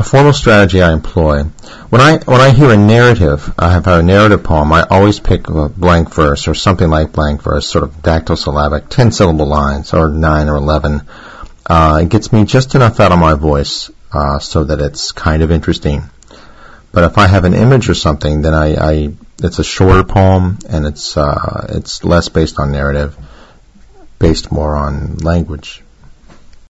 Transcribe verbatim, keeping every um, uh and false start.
formal strategy I employ. When I when I hear a narrative, I have a narrative poem, I always pick a blank verse or something like blank verse, sort of dactyl-syllabic, ten-syllable lines, or nine or eleven. Uh, it gets me just enough out of my voice uh, so that it's kind of interesting. But if I have an image or something, then I, I it's a shorter poem, and it's uh, it's less based on narrative, based more on language.